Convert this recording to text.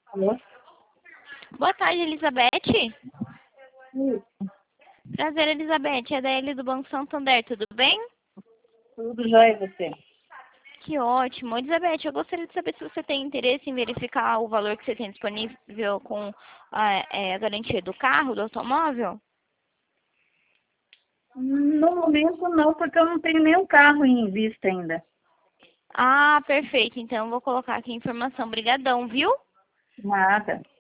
Alô? Boa tarde, Elizabeth. Isso. Prazer, Elizabeth. É da Eli do Banco Santander, tudo bem? Tudo jóia, você? Que ótimo. Elizabeth, eu gostaria de saber se você tem interesse em verificar o valor que você tem disponível com a garantia do carro, do automóvel. No momento não, porque eu não tenho nenhum carro em vista ainda. Ah, perfeito. Então, eu vou colocar aqui a informação. Obrigadão, viu? Nada.